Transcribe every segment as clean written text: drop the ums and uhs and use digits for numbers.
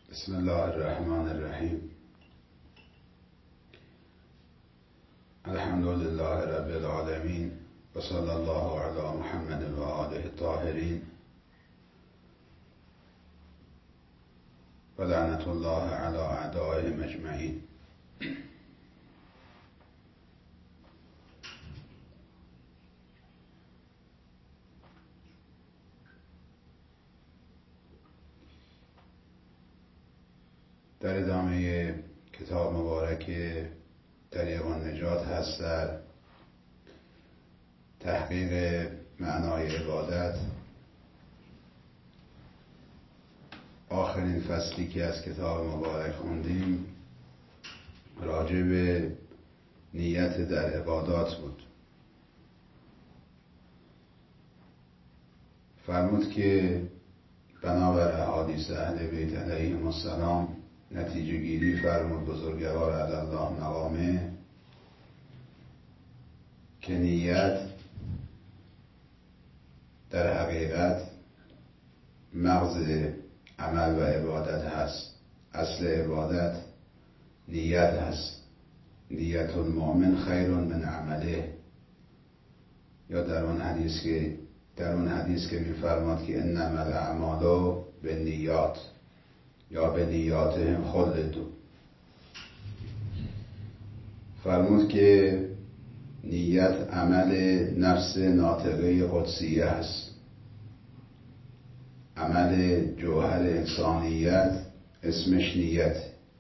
بسم الله الرحمن الرحیم. الحمد لله رب العالمین و صلی الله علی محمد و آله الطاهرین و لعنت الله علی اعدائهم اجمعین. در ادامه کتاب مبارک طریق النجات هست در تحقیق معنای عبادت. آخرین فصلی که از کتاب مبارک خوندیم راجع به نیت در عبادات بود. فرمود که بنابر احادیث اهل بیت علیهم السلام نتیجه گیری فرمود بزرگوار علی الله مقامه که نیت در حقیقت مغز عمل و عبادت هست. اصل عبادت نیت هست. نیت المؤمن خیر من عمله. یا در اون حدیث که می‌فرماد که انما الاعمال بالنیات یا به نیاتهم خلدوا. فرمود که نیت عمل نفس ناطقه قدسیه است. عمل جوهر انسانیت اسمش نیت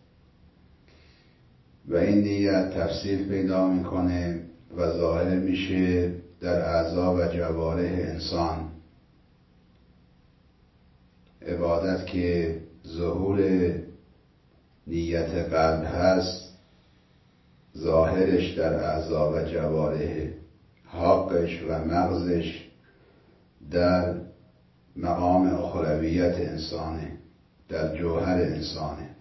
و این نیت تفسیر پیدا میکنه و ظاهر میشه در اعضا و جوارح انسان. عبادت که ظهور نیت قلب هست، ظاهرش در اعضا و جوارح، حقش و مغزش در مقام اخرویت انسانه، در جوهر انسانه.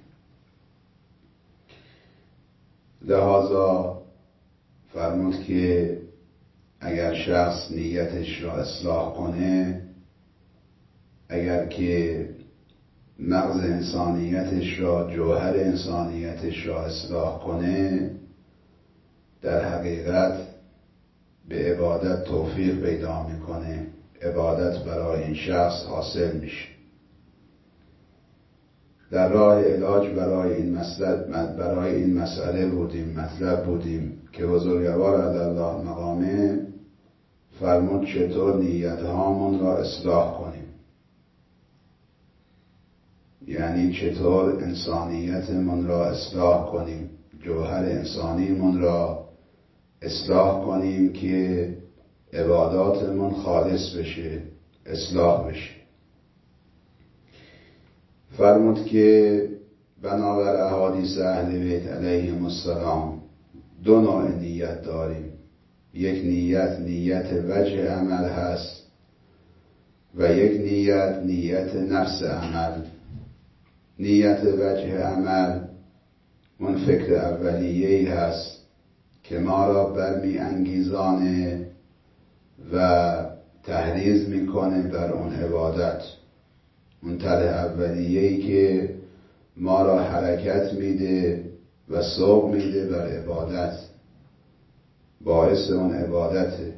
لذا فرمود که اگر شخص نیتش را اصلاح کنه، اگر که مغز انسانیتش را، جوهر انسانیتش را اصلاح کنه، در حقیقت به عبادت توفیق پیدا میکنه. عبادت برای این شخص حاصل میشه. در راه علاج برای این مسئله مطلب بودیم که بزرگوار علی الله مقامه فرمود چطور نیت هامون را اصلاح کنیم. یعنی چطور انسانیتمون را اصلاح کنیم، جوهر انسانیمون را اصلاح کنیم که عباداتمون خالص بشه، اصلاح بشه. فرمود که بنابر احادیث اهل بیت علیهم السلام دو نوع نیت داریم. یک نیت وجه عمل هست و یک نیت نفس عمل. نیت وجه عمل اون فکر اولیه‌ای هست که ما را برمی انگیزانه و تحریض میکنه بر اون عبادت. اون طرح اولیه‌ای که ما را حرکت میده و سوق میده بر عبادت، باعث اون عبادته.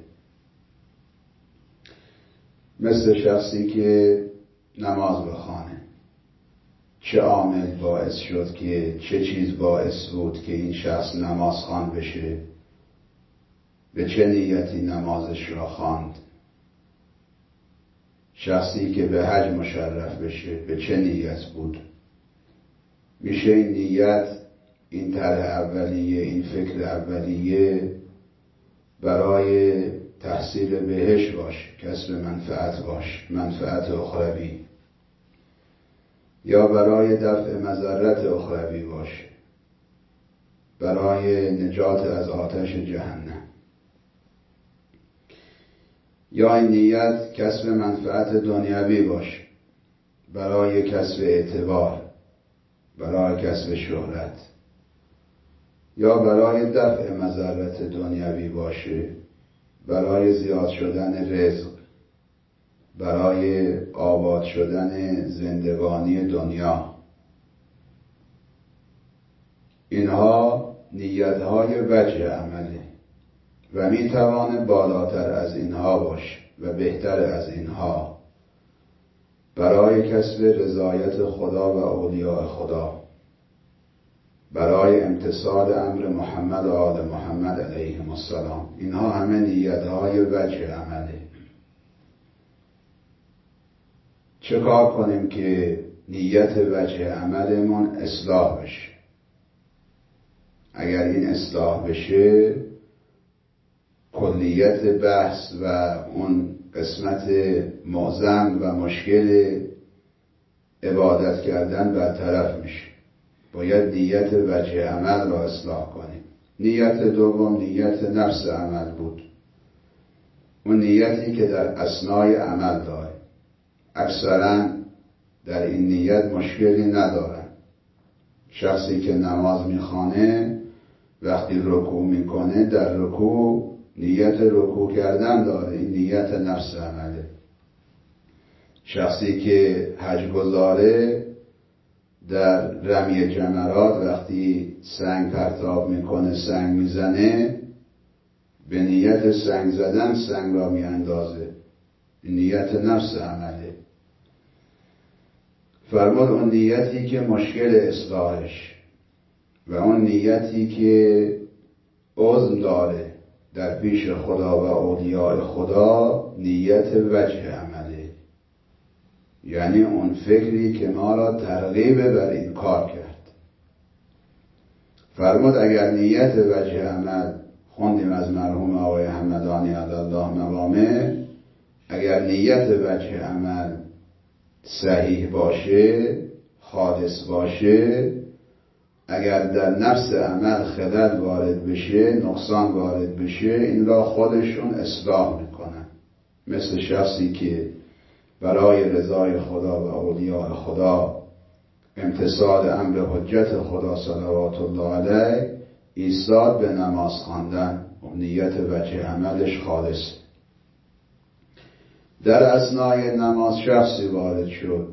مثل شخصی که نماز بخوانه، چه عامل باعث شد که چه چیز باعث بود که این شخص نماز خوان بشه؟ به چه نیتی نمازش را خواند؟ شخصی که به حج مشرف بشه به چه نیت بود؟ میشه این نیت، این طرح اولیه، این فکر اولیه برای تحصیل بهشت باشه، کسب منفعت باشه، منفعت اخروی، یا برای دفع مضرت اخروی باشه، برای نجات از آتش جهنم، یا این نیت کسب منفعت دنیوی باشه، برای کسب اعتبار، برای کسب شهرت، یا برای دفع مضرت دنیوی باشه، برای زیاد شدن رزق، برای آباد شدن زندگانی دنیا. اینها نیتهای وجه عمله و میتوانه بالاتر از اینها باشه و بهتر از اینها برای کسب رضایت خدا و اولیاء خدا، برای امتثال امر محمد و آل محمد علیهم السلام. اینها همه نیتهای وجه عمله. چه کار کنیم که نیت وجه عملمون اصلاح بشه؟ اگر این اصلاح بشه، کلیت بحث و اون قسمت معظم و مشکل عبادت کردن برطرف میشه. باید نیت وجه عمل را اصلاح کنیم. نیت دوم نیت نفس عمل بود، اون نیتی که در اثنای عمل داره. اکثرا در این نیت مشکلی ندارن. شخصی که نماز میخوانه وقتی رکوع میکنه در رکوع نیت رکوع کردن داره، این نیت نفس عمله. شخصی که حج گزاره در رمی جمرات وقتی سنگ پرتاب میکنه، سنگ میزنه، به نیت سنگ زدن سنگ را میاندازه، نیت نفس عمله. فرمود اون نیتی که مشکل اصلاحش و اون نیتی که عزم داره در پیش خدا و اولیاء خدا، نیت وجه عمله، یعنی اون فکری که ما را ترغیب بر این کار کرد. فرمود اگر نیت وجه عمل، خوندیم از مرحوم آقای همدانی علی الله مقامه، اگر نیت وجه عمل صحیح باشه، خالص باشه، اگر در نفس عمل خلل وارد بشه، نقصان وارد بشه، این را خودشون اصلاح میکنن. مثل شخصی که برای رضای خدا و اولیاء خدا، امتثال امر حجت خدا صلوات الله علیه، ایستاد به نماز خواندن، نیت وجه عملش خالص. در اثنای نماز شخصی وارد شد،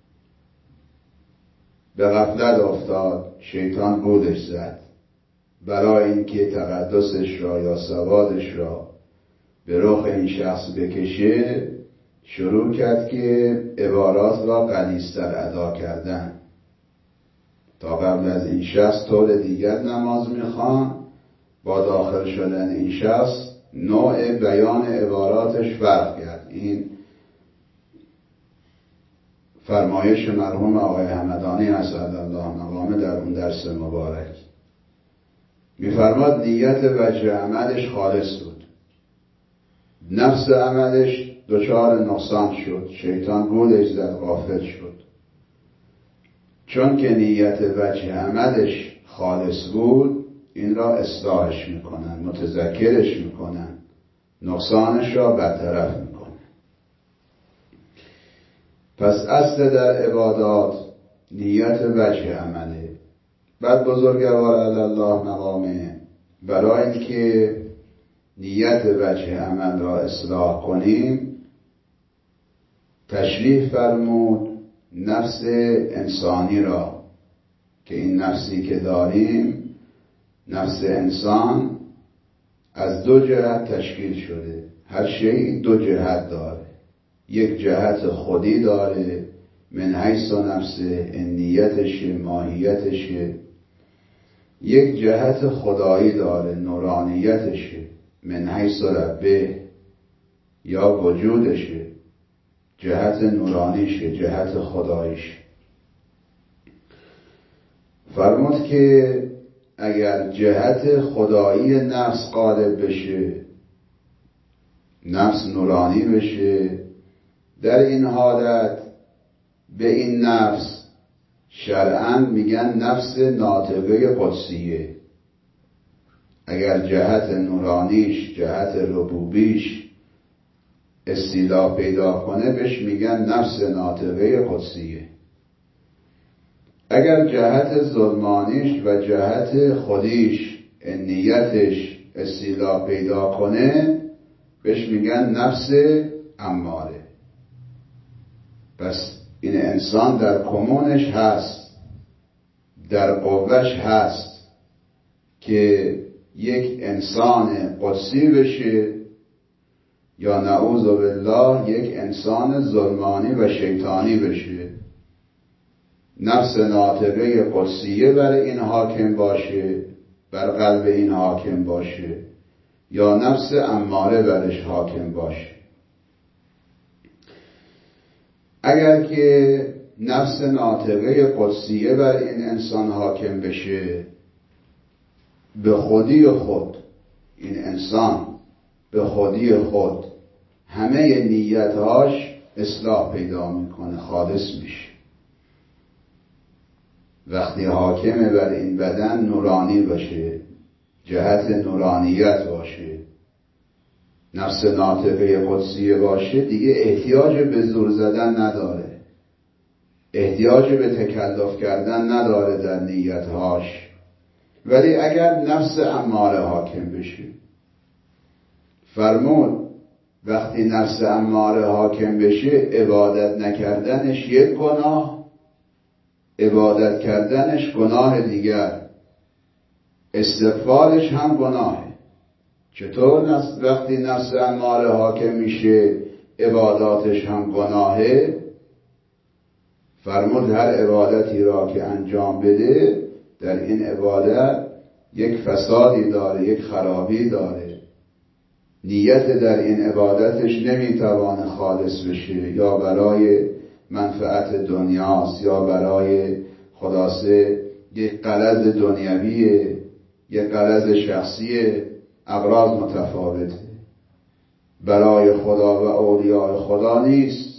به غفلت افتاد، شیطان گولش زد. برای اینکه تقدسش را یا سوادش را به رخ این شخص بکشه، شروع کرد که عبارات را غلیظ‌تر ادا کردن. تا قبل از این شخص طور دیگر نماز میخوان، با داخل شدن این شخص نوع بیان عباراتش فرق کرد. این فرمایش مرحوم آقای همدانی اسعد الله مقامه در اون درس مبارک. میفرماد نیت وجه عملش خالص بود، نفس عملش دچار نقصان شد، شیطان گولش زد، غافل شد. چون که نیت وجه عملش خالص بود، این را اصلاحش میکنن، متذکرش میکنن، نقصانش را برطرف میکنن. پس اصل در عبادات نیت وجه عمله. بعد بزرگوار علی الله مقامه برای اینکه نیت وجه عمل را اصلاح کنیم، تشریح فرمود نفس انسانی را، که این نفسی که داریم، نفس انسان از دو جهت تشکیل شده. هر شیء دو جهت داره. یک جهت خودی داره، من حیث نفسه، نیتشه، ماهیتشه. یک جهت خدایی داره، نورانیتشه، من حیث ربه، یا وجودشه، جهت نورانیشه، جهت خداییشه. فرمود که اگر جهت خدایی نفس غالب بشه، نفس نورانی بشه، در این حالت به این نفس شرعاً میگن نفس ناطقه قدسیه. اگر جهت نورانیش، جهت ربوبیش استیلا پیدا کنه، بهش میگن نفس ناطقه قدسیه. اگر جهت ظلمانیش و جهت خودیش، نیتش استیلا پیدا کنه، بهش میگن نفس اماره. پس این انسان در کمونش هست، در قوهش هست، که یک انسان قدسی بشه یا نعوذ بالله یک انسان ظلمانی و شیطانی بشه. نفس ناطقه قدسیه بر این حاکم باشه، بر قلب این حاکم باشه، یا نفس اماره برش حاکم باشه. اگر که نفس ناطقه قدسیه بر این انسان حاکم بشه، به خودی خود این انسان به خودی خود همه نیتهاش اصلاح پیدا میکنه، خالص میشه. وقتی حاکم بر این بدن نورانی باشه، جهت نورانیت باشه، نفس ناطقه قدسیه باشه، دیگه احتیاج به زور زدن نداره، احتیاج به تکلف کردن نداره در نیتهاش. ولی اگر نفس اماره حاکم بشه، فرمود وقتی نفس اماره حاکم بشه، عبادت نکردنش یک گناه، عبادت کردنش گناه دیگر، استغفارش هم گناهه. چطور وقتی نفس اماره حاکم میشه عباداتش هم گناهه؟ فرمود هر عبادتی را که انجام بده در این عبادت یک فسادی داره، یک خرابی داره، نیت در این عبادتش نمیتوانه خالص بشه، یا برای منفعت دنیاست یا برای خلاصه یک غرض دنیویه، یک غرض شخصیه، اغراض متفاوته، برای خدا و اولیاء خدا نیست.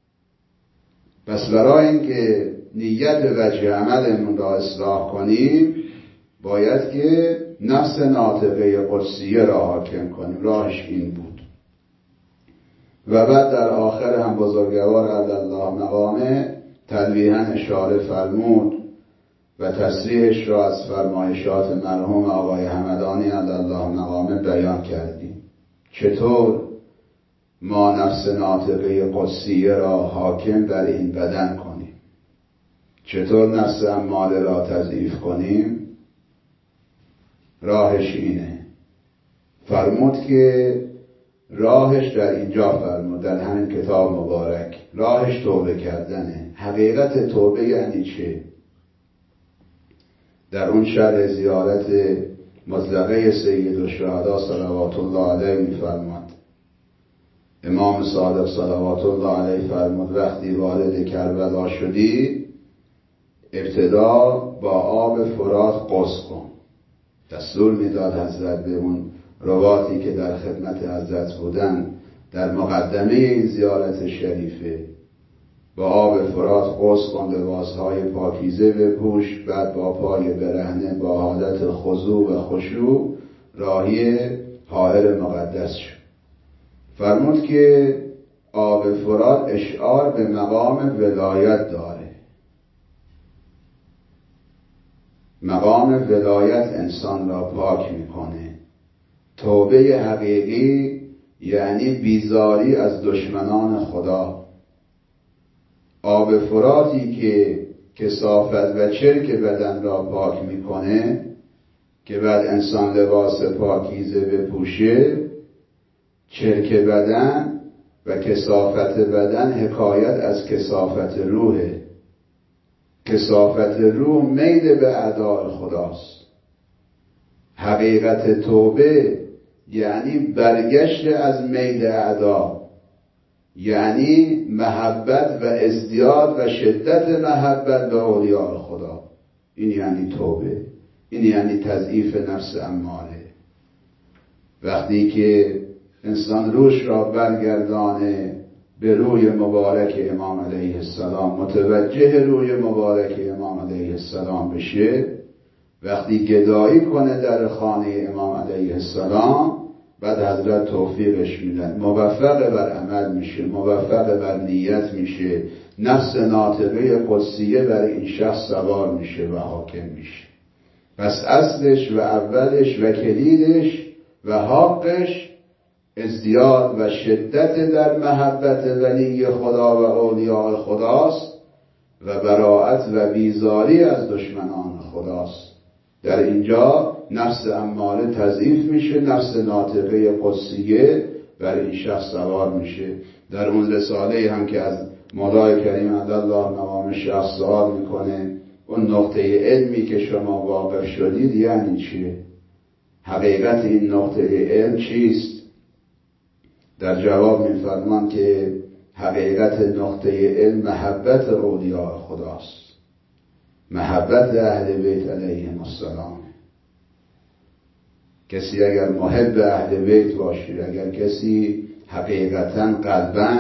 پس برای اینکه نیت وجه عملمون را اصلاح کنیم باید که نفس ناطقه قدسیه را حاکم کنیم. راهش این بود. و بعد در آخر هم بزرگوار علیالله مقامه تلویحاً اشاره فرمود و تصریحش را از فرمایشات مرحوم آقای همدانی علیالله مقامه بیان کردیم. چطور ما نفس ناطقه قدسیه را حاکم بر این بدن کنیم، چطور نفس اماره را تضعیف کنیم. راهش اینه. فرمود که راهش در اینجا فرمود، در همین کتاب مبارک، راهش توبه کردنه. حقیقت توبه یعنی چه؟ در اون شرح زیارت مطلقه سید الشهدا صلوات الله علیه می‌فرماد، امام صادق صلوات الله علیه فرمود وقتی وارد کربلا شدی ابتدا با آب فرات غسل کن. دستور میداد حضرت به اون رواتی که در خدمت حضرت بودن در مقدمه این زیارت شریفه، با آب فرات غسل کن، لباسهای پاکیزه بپوش، بعد با پای برهنه با حالت خضوع و خشوع راهی حائر مقدس شد. فرمود که آب فرات اشعار به مقام ولایت داره. مقام ولایت انسان را پاک میکنه. توبه حقیقی یعنی بیزاری از دشمنان خدا. آب فراتی که کثافت و چرک بدن را پاک میکنه که بعد انسان لباس پاکیزه بپوشه، چرک بدن و کثافت بدن حکایت از کثافت روحه. کثافت روح میل به اعداء خداست. حقیقت توبه یعنی برگشت از میل اعدا، یعنی محبت و ازدیاد و شدت محبت به اولیاء خدا. این یعنی توبه، این یعنی تضعیف نفس اماره. وقتی که انسان روش را برگردانه به روی مبارک امام علیه السلام، متوجه روی مبارک امام علیه السلام بشه، وقتی گدایی کنه در خانه امام علیه السلام، بعد حضرت توفیقش میدن، موفق بر عمل میشه، موفق بر نیت میشه، نفس ناطقه قدسیه بر این شخص سوار میشه و حاکم میشه. پس اصلش و اولش و کلیدش و حقش ازدیاد و شدت در محبت ولی خدا و اولیاء خداست و براءت و بیزاری از دشمنان خداست. در اینجا نفس اماره تضعیف میشه، نفس ناطقه قدسیه بر این شخص سوار میشه. در اون رساله هم که از مولای کریم عدالله نوام شخص سوال میکنه اون نقطه علمی که شما واقف شدید یعنی چیه؟ حقیقت این نقطه علم چیست؟ در جواب میفرمان که حقیقت نقطه علم محبت اولیاء خداست، محبت اهل بیت علیهم السلام. کسی اگر محب اهل بیت باشه، اگر کسی حقیقتا قلباً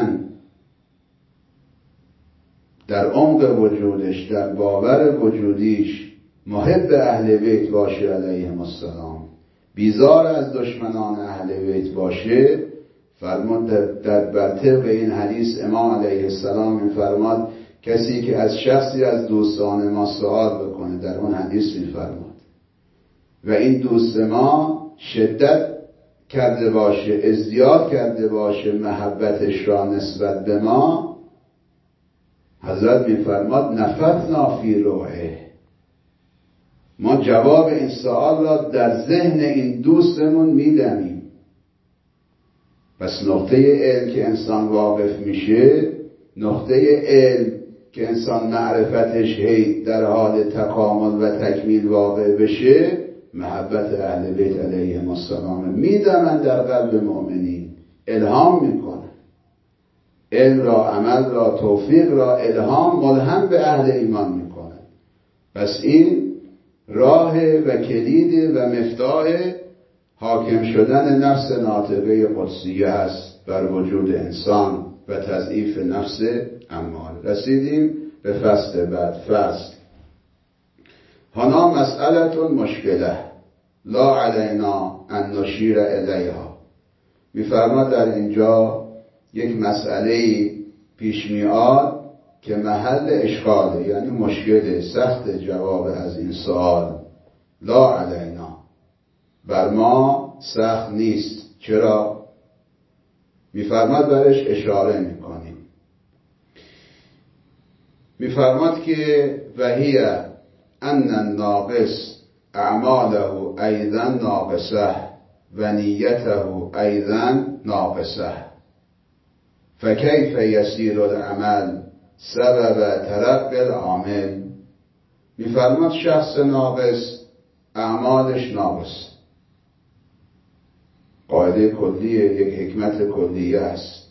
در عمق وجودش، در باور وجودیش محب اهل بیت باشه علیهم السلام، بیزار از دشمنان اهل بیت باشه، فرمود در طبق این حدیث امام علیه السلام میفرماد کسی که از شخصی از دوستان ما سوال بکنه، در اون حدیث میفرماد و این دوست ما شدت کرده باشه، ازدیاد کرده باشه محبتش را نسبت به ما، حضرت میفرماد نفثنا فی روحه، ما جواب این سوال را در ذهن این دوستمون میدمیم. پس نقطه علم که انسان واقف میشه، نقطه علم که انسان معرفتش هی در حال تکامل و تکمیل واقع بشه، محبت اهل بیت علیهم السلام میدمن در قلب مؤمنین، الهام میکنه، علم را، عمل را، توفیق را الهام ملهم به اهل ایمان میکنه. پس این راه و کلید و مفتاح حاکم شدن نفس ناطقه قدسیه است بر وجود انسان و تضعیف نفس اماره. رسیدیم به فصل بعد. فصل هنا مسئلتون مشکله لا علینا ان نشیر الیها. میفرماد در اینجا یک مسئله پیش میاد که محل اشکاله، یعنی مشکل سخت جواب از این سوال. لا علینا، بر ما سخت نیست. چرا؟ میفرماد برش اشاره میکنیم. میفرماد که وهی ان الناقص اعماله ایضا ناقصه و نیته ایضا ناقصه فکیف یسیر العمل سبب ترقی العامل. میفرماد شخص ناقص اعمالش ناقص. قاعده کلیه، یک حکمت کلیه است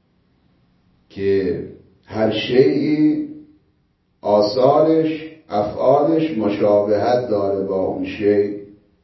که هر شیئی آثارش، افعالش مشابهت داره با اون شیء.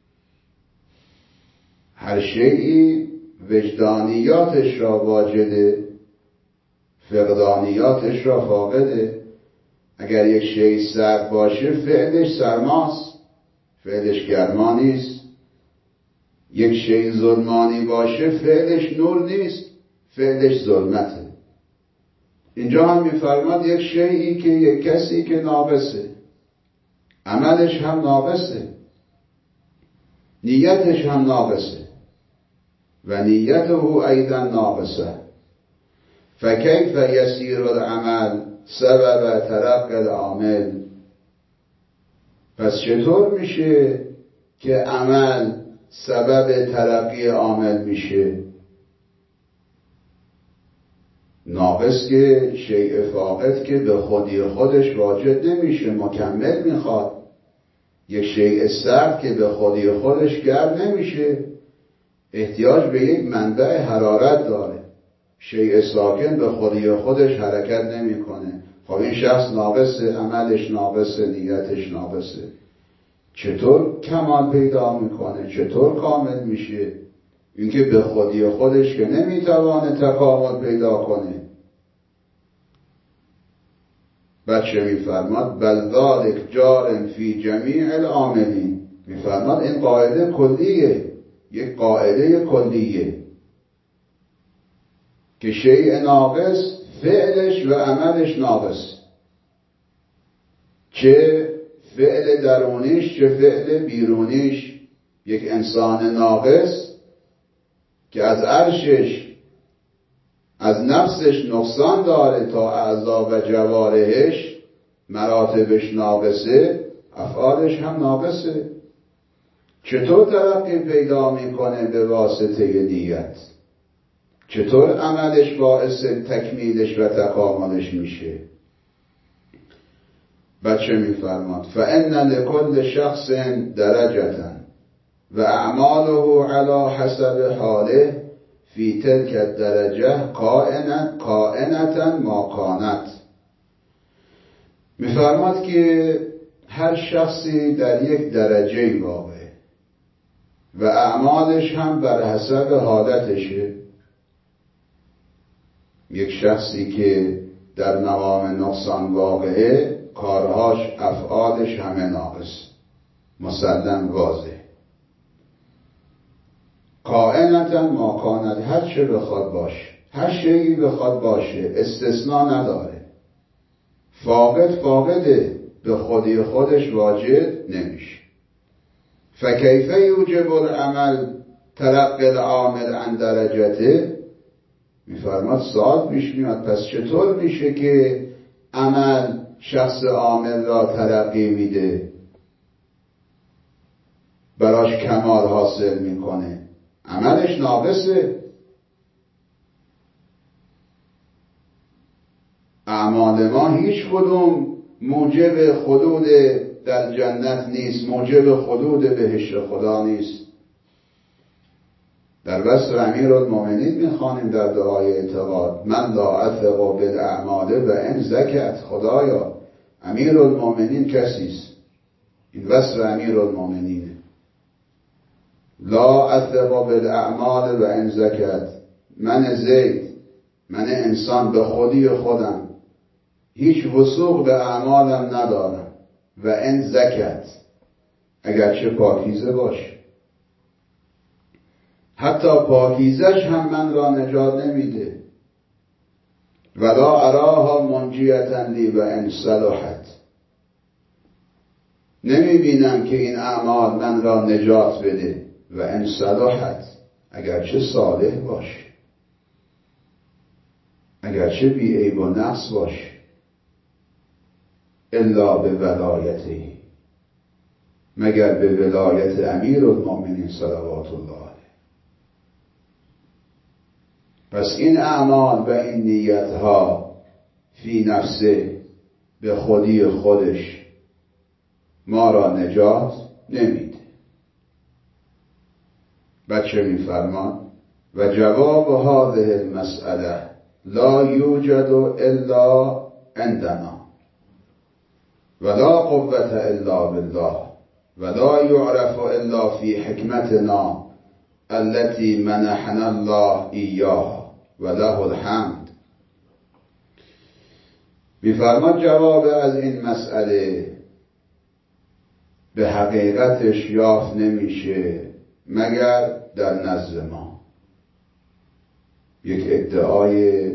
هر شیئی وجدانیاتش را واجده، فقدانیاتش را فاقده. اگر یک شیء سرد باشه فعلش سرماست، فعلش گرما نیست. یک شیء ظلمانی باشه فعلش نور نیست، فعلش ظلمته. اینجا هم میفرماد یک شیئی که یک کسی که ناقصه، عملش هم ناقصه، نیتش هم ناقصه و نیته ایضا ناقصه فکیف یسیر العمل سبب ترقی العامل. پس چطور میشه که عمل سبب ترقی عامل میشه؟ ناقص که شیء فاقد که به خودی خودش واجد نمیشه، مکمل میخواد. یک شیء سرد که به خودی خودش گرم نمیشه، احتیاج به یک منبع حرارت داره. شیء ساکن به خودی خودش حرکت نمیکنه. خب این شخص ناقصه، عملش ناقصه، نیتش ناقصه، چطور کمال پیدا میکنه؟ چطور کامل میشه؟ اینکه به خودی خودش که نمیتوانه تکامل پیدا کنه. بچه میفرماد بل ذالک جار فی جمیع العاملین. میفرماد این قاعده کلیه، یک قاعده کلیه که شیء ناقص فعلش و عملش ناقص، چه فعل درونیش چه فعل بیرونیش. یک انسان ناقص که از عرشش، از نفسش نقصان داره تا اعضا و جوارحش مراتبش ناقصه، افعالش هم ناقصه. چطور ترقی پیدا میکنه؟ به واسطه نیت. چطور عملش باعث تکمیلش و تکاملش میشه؟ بچه میفرماد فإن لكل شخص درجة و اعماله على حسب حاله فی تلک الدرجه کائنة ما کانت. میفرماد که هر شخصی در یک درجه واقعه و اعمالش هم بر حسب حالتشه. یک شخصی که در مقام نقصان واقعه، کارهاش افعالش همه ناقص، مسلم واضح. کائنتا ما کانت، هر چه بخواد باشه، هر شیئی بخواد باشه، استثناء نداره. فاقده، به خودی خودش واجد نمیشه. فکیف یوجب العمل ترقی العامل عن درجته؟ میفرماد سوال پیش میاد پس چطور میشه که عمل شخص عامل را ترقی میده، براش کمال حاصل میکنه؟ عملش ناقصه. اعمال ما هیچ کدوم موجب خلود در جنت نیست، موجب خلود بهشت خدا نیست. در وصف امیرالمومنین میخوانیم در دعای اعتقاد من لا اثق بالاعمال و ان زکت. خدایا امیرالمومنین کسیست، این وصف امیرالمومنینه. لا اثق بالاعمال و ان زکت، من زید، من انسان به خودی خودم هیچ وثوق به اعمالم ندارم. و ان زکت، اگرچه پاکیزه باشه، حتی پاکیزش هم من را نجات نمیده. ولا اراها منجیتا لی و ان صلحت، نمیبینم که این اعمال من را نجات بده. و ان صلحت، اگرچه صالح باشه، اگرچه بی عیب و نقص باشه. الا به ولایته، مگر به ولایت امیرالمومنین صلوات الله علیه. پس این اعمال و این نیتها فی نفسه به خودی خودش ما را نجات نمیده. بچه میفرمان و جواب هذه المسئله لا یوجد الا عندنا ولا قوة الا بالله ولا يعرف الا في حکمتنا التي منحنا الله ایاها وله الحمد. میفرماد جواب از این مسئله به حقیقتش یافت نمیشه مگر در نزد ما. یک ادعای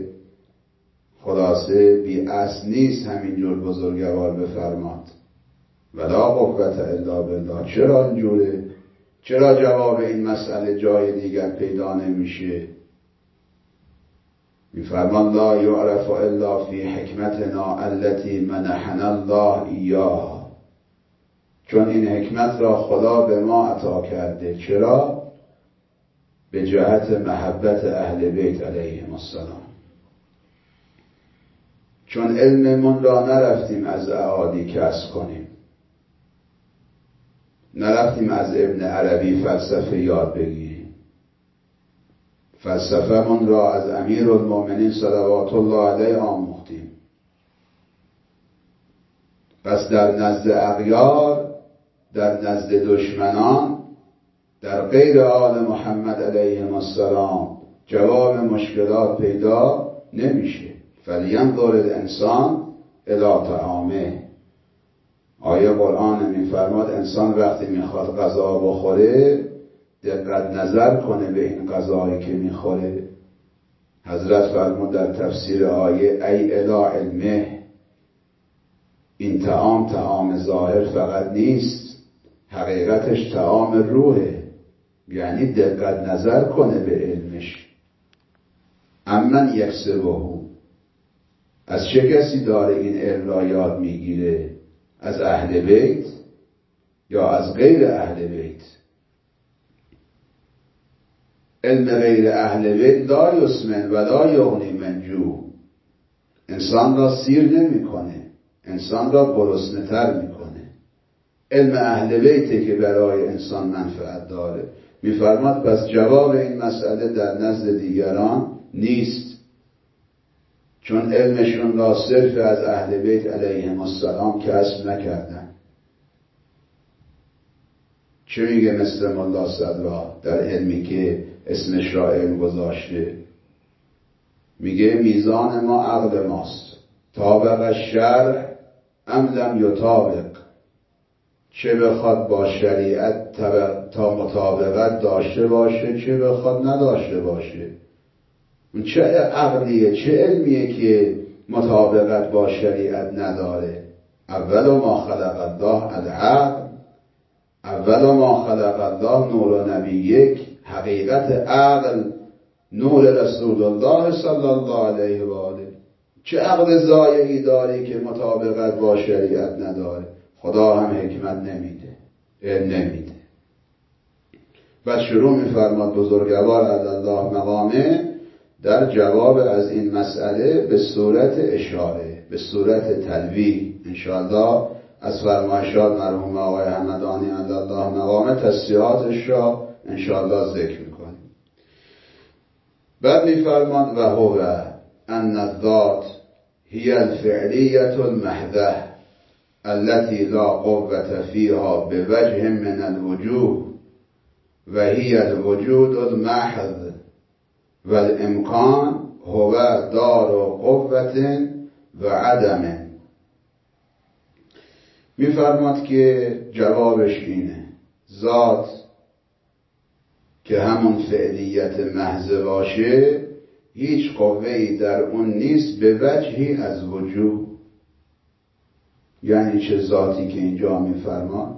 خلاصه بی اصل نیست همینجور بزرگوار بفرماد ولا قوة الا بالله. چرا اینجوره؟ چرا جواب این مسئله جای دیگر پیدا نمیشه؟ میفرمان لا یعرف الا فی حکمتنا التي منحنا الله ایاها، چون این حکمت را خدا به ما عطا کرده. چرا؟ به جهت محبت اهل بیت علیهم السلام. چون علممون را نرفتیم از اعادی کسب کنیم، نرفتیم از ابن عربی فلسفه یاد بگیریم، فلسفه‌مون را از امیرالمومنین صلوات الله علیه آموختیم. پس در نزد اغیار، در نزد دشمنان، در غیر آل محمد علیهم السلام جواب مشکلات پیدا نمیشه. فلینظر الانسان الی طعامه. آیه قرآن میفرماد انسان وقتی میخواد غذا بخوره دقت نظر کنه به این غذایی که میخوره. حضرت فرمود در تفسیر آیه ای الی علمه، این طعام ظاهر فقط نیست، حقیقتش طعام روحه، یعنی دقت نظر کنه به علمش. امن یکسبه، از چه کسی داره این علم را یاد میگیره؟ از اهل بیت یا از غیر اهل بیت؟ علم غیر اهل بیت لا یسمن ولا یغنی من جوع، انسان را سیر نمیکنه، انسان را گرسنه تر میکنه. علم اهل بیته که برای انسان منفعت داره. میفرماد پس جواب این مسئله در نزد دیگران نیست، چون علمشون را صرف از اهل بیت علیهم السلام کسب نکردن. چه میگه مثل ملا صدرا در علمی که اسمش را علم گذاشته؟ میگه میزان ما عقل ماست، طابق الشرع ام لم یطابق، چه بخواد با شریعت تا مطابقت داشته باشه چه بخواد نداشته باشه. چه عقلیه چه علمیه که مطابقت با شریعت نداره؟ اول ما خلق الله العقل، اول ما خلق الله نور نبیک، حقیقت عقل نور رسول الله صلی الله علیه و آله. چه عقل ضایعی داری که مطابقت با شریعت نداره؟ خدا هم حکمت نمیده، علم نمیده. بعد شروع میفرماد بزرگوار عدالله مقامه در جواب از این مسئله به صورت اشاره، به صورت تلویح انشاءالله از فرمایشات مرحوم آقای همدانی عدالله مقامه تصحیحاتش را انشاءالله ذکر میکنیم. بعد میفرماد و هو ان الذات هی الفعلیت المحضه التي لا قوة فيها بوجه من الوجوه و هی الوجود المحض والامکان هو دار قوة و عدم. میفرماد که جوابش اینه، ذات که همون فعلیت محض باشه هیچ قوه‌ای در اون نیست به وجهی از وجوه. یعنی چه ذاتی که اینجا میفرماد؟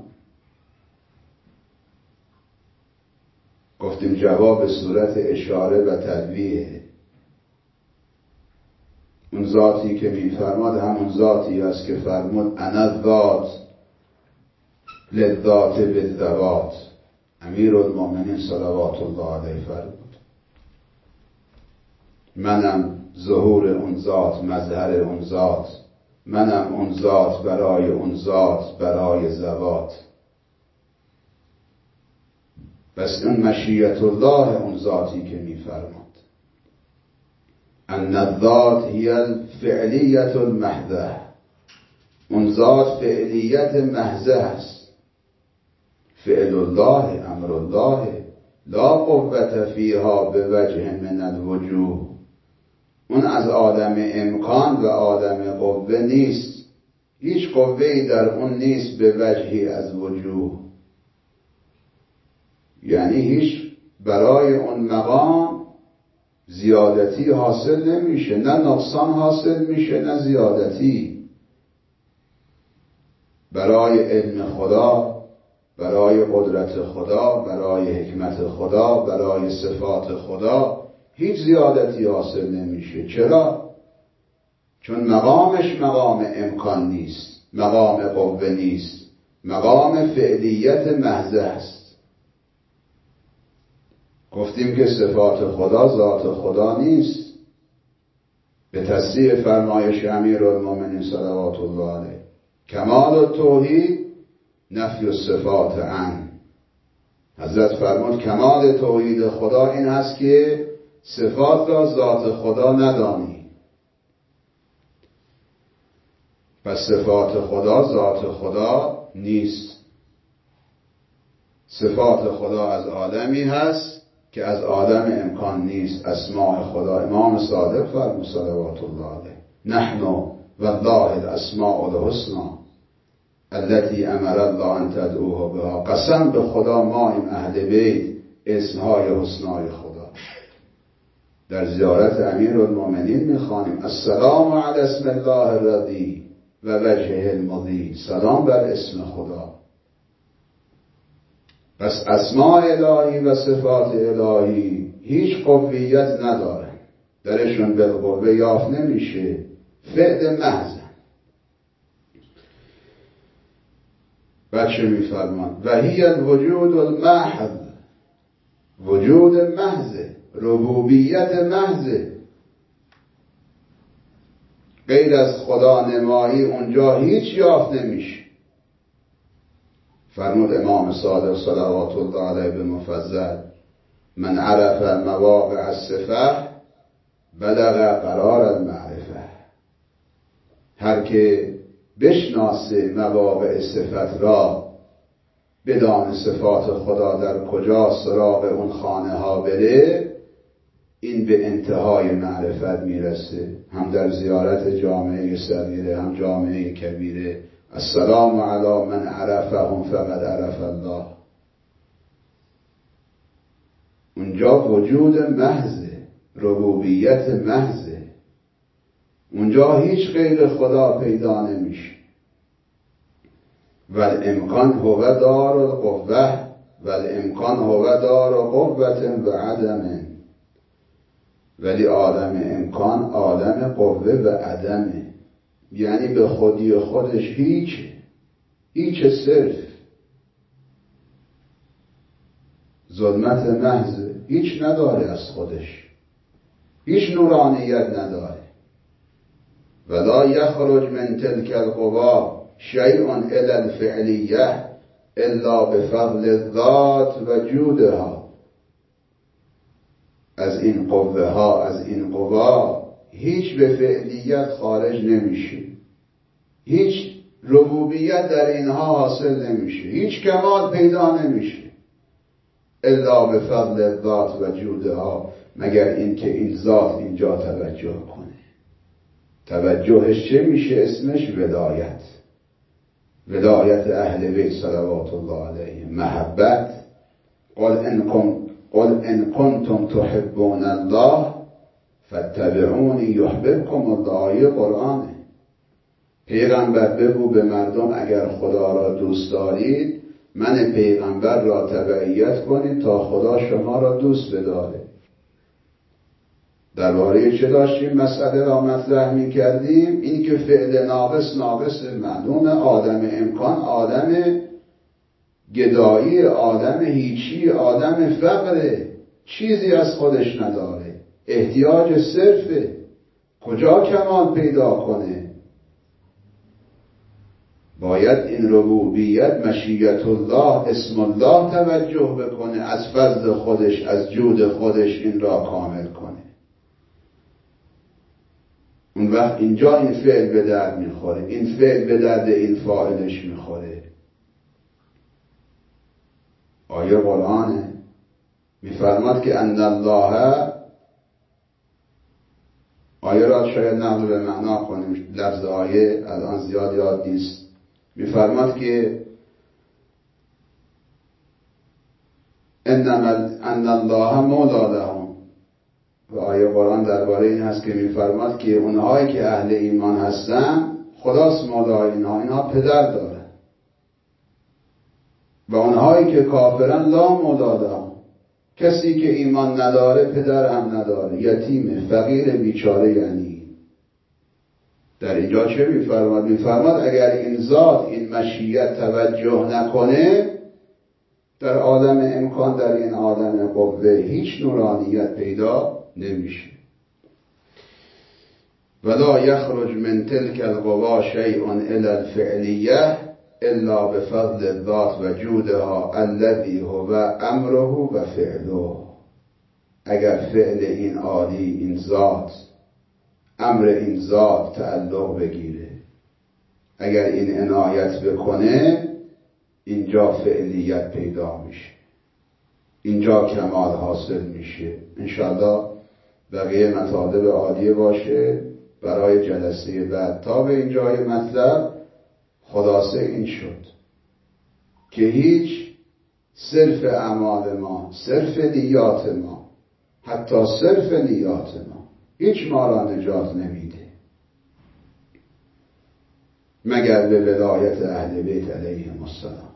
گفتیم جواب به صورت اشاره و تلویحه. اون ذاتی که میفرماد همون ذاتی است که فرمود انا الذات للذات بالذوات، امیرالمومنین صلوات الله علیه فرمود منم ظهور اون ذات، مظهر اون ذات، منم اون ذات برای اون ذات، برای ذوات. بس اون مشیت الله اون ذاتی که میفرماد ان الذات هی الفعلیت المحضه، اون ذات فعلیت محضه است. فعل الله امر الله لا قوة فیها به وجه من الوجوه، اون از آدم امکان و آدم قوه نیست، هیچ قوه‌ای در اون نیست به وجهی از وجوه. یعنی هیچ برای اون مقام زیادتی حاصل نمیشه، نه نقصان حاصل میشه نه زیادتی. برای علم خدا، برای قدرت خدا، برای حکمت خدا، برای صفات خدا هیچ زیادتی حاصل نمیشه. چرا؟ چون مقامش مقام امکان نیست، مقام قوه نیست، مقام فعلیت محض است. گفتیم که صفات خدا ذات خدا نیست، به تصریح فرمایش امیرالمومنین صلوات الله علیه کمال التوحید نفی الصفات عن. حضرت فرمود کمال توحید خدا این هست که صفات را ذات خدا ندانی. پس صفات خدا ذات خدا نیست. صفات خدا از آدمی هست که از آدم امکان نیست. اسماء خدا امام صادق فرمود صلوات الله علیه نحن والله الاسماء الحسنى التي امر الله ان تدعوه بها، قسم به خدا ما این اهل بیت اسمهای حسنای خدا. در زیارت امیرالمومنین میخوانیم السلام علی اسم الله الرضی و وجهه المضی، سلام بر اسم خدا. پس اسماء الهی و صفات الهی هیچ قویت ندارن، درشون بالقوه یافت نمیشه، فعل محض. بچه میفرمان و هی الوجود المحض وجود محض، ربوبیت محض. غیر از خدا نمایی اونجا هیچ یافت نمیشه. فرمود امام صادق صلوات الله علیه به مفضل: من عرف مواقع الصفه بلغ قرار المعرفه. هر که بشناسه مواقع صفت را، بدان صفات خدا در کجا سراغ اون خانه ها بره، این به انتهای معرفت میرسه. هم در زیارت جامعه صغیره هم جامعه کبیره. السلام علی من عرفهم فقد عرف الله. اونجا وجود محض، ربوبیت محض. اونجا هیچ غیر خدا پیدا نمیشه. والامکان هو دار القوه والامکان هو دار قوة و عدم. ولی عالم امکان عالم قوه و عدمه، یعنی به خودی خودش هیچ صرف ظلمت محض، هیچ نداره از خودش، هیچ نورانیت نداره. ولا یخرج من تلک القوا شیء الی الفعلیه الا بفضل الذات و جودها. از این قوه ها، از این قوا هیچ به فعلیت خارج نمیشه، هیچ ربوبیت در اینها حاصل نمیشه، هیچ کمال پیدا نمیشه الا بفضل الذات و جودها، مگر اینکه این ذات اینجا توجه کنه. توجهش چه میشه؟ اسمش ولایت. ولایت اهل بیت صلوات الله علیه، محبت. قل ان کنتم تحبون الله فاتبعونی یحببکم الله. آیه قرآنه. پیغمبر بگو به مردم اگر خدا را دوست دارید من پیغمبر را تبعیت کنید تا خدا شما را دوست بداره. درباره چه داشتیم مسئله را مطرح می کردیم؟ این که فعل ناقص معلوم، آدم امکان آدم گدایی، آدم هیچی، آدم فقره، چیزی از خودش نداره، احتیاج صرفه. کجا کمال پیدا کنه؟ باید این ربوبیت، مشیت الله، اسم الله توجه بکنه، از فضل خودش، از جود خودش این را کامل کنه. اون وقت اینجا این فعل به درد میخوره، این فعل به درد این فاعلش میخوره. آیه قرآنه میفرماد که ان الله، آیه را شاید نقل به معنا کنیم، لفظ آیه الان زیاد یاد نیست. میفرماد که ان الله مولا لهم. و آیه قرآن درباره این هست که میفرماد که اونهایی که اهل ایمان هستن خداست مولای اینها پدر دارن. و اونهایی که کافرن لا مولا لهم، کسی که ایمان نداره پدر هم نداره، یتیمه، فقیر، بیچاره. یعنی در اینجا چه میفرماد؟ میفرماد اگر این ذات، این مشیت توجه نکنه در عالم امکان، در این عالم قوه هیچ نورانیت پیدا نمیشه. ولا یخرج من تلک القوا شیء الی الفعلیه الا بفضل الذات و جودها الذی هو امره و فعله. اگر فعل این عالی، این ذات، امر این ذات تعلق بگیره، اگر این عنایت بکنه، اینجا فعلیت پیدا میشه، اینجا کمال حاصل میشه. انشاءالله بقیه مطالب عالیه باشه برای جلسه بعد. تا به اینجای مطلب خلاصه این شد که هیچ صرف اعمال ما، صرف نیات ما، حتی صرف نیات ما هیچ ما را نجات نمیده مگر به ولایت اهل بیت علیهم السلام.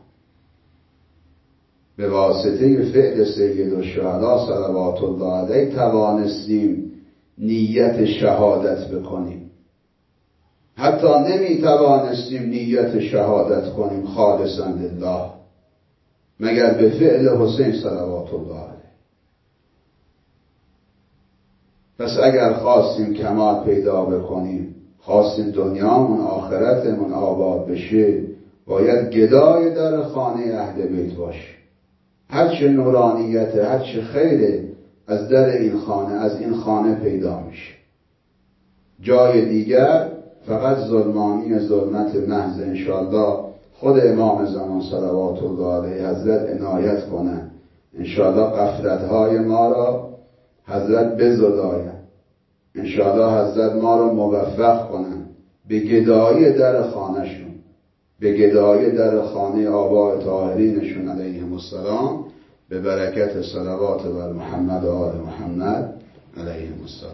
به واسطه فعل سید الشهدا صلوات الله علیه توانستیم نیت شهادت بکنیم. حتی نمی توانستیم نیت شهادت کنیم خالصا لله مگر به فعل حسین صلوات الله علیه. پس اگر خواستیم کمال پیدا بکنیم، خواستیم دنیامون آخرتمون آباد بشه، باید گدای در خانه اهل بیت باشه. هرچه نورانیت، هرچه خیره از در این خانه، از این خانه پیدا میشه. جای دیگر فقط ظلمانی، ظلمت محض. انشاءالله خود امام زمان صلوات الله علیه حضرت عنایت کنن، انشاءالله غفلت‌های ما را حضرت بزداین، انشاءالله حضرت ما را موفق کنن به گدایی در خانهشون، به گدایی در خانه آباء طاهرینشون علیهم السلام، به برکت صلوات بر محمد و آل محمد علیهم السلام.